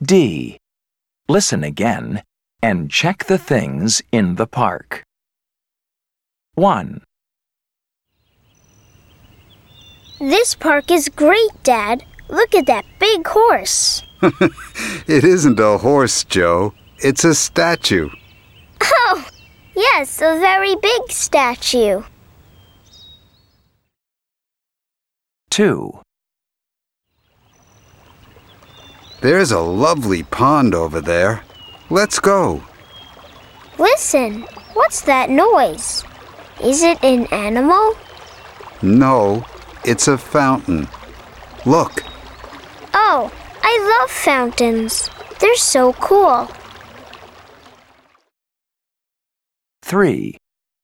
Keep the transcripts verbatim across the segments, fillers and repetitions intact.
D. Listen again and check the things in the park. one. This park is great, Dad. Look at that big horse. It isn't a horse, Joe. It's a statue. Oh, yes, a very big statue. two. There's a lovely pond over there. Let's go. Listen, what's that noise? Is it an animal? No, it's a fountain. Look. Oh, I love fountains. They're so cool. three.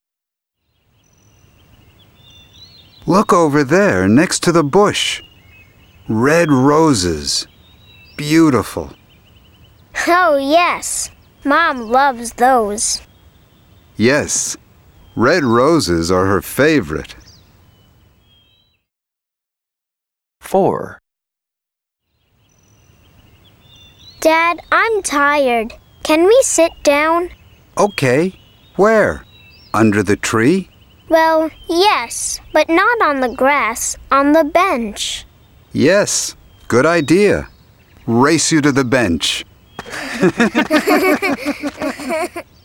Look over there next to the bush. Red roses. Beautiful. Oh, yes. Mom loves those. Yes, red roses are her favorite. four. Dad, I'm tired. Can we sit down? Okay, where? Under the tree? Well, yes, but not on the grass, on the bench. Yes, good idea. Race you to the bench.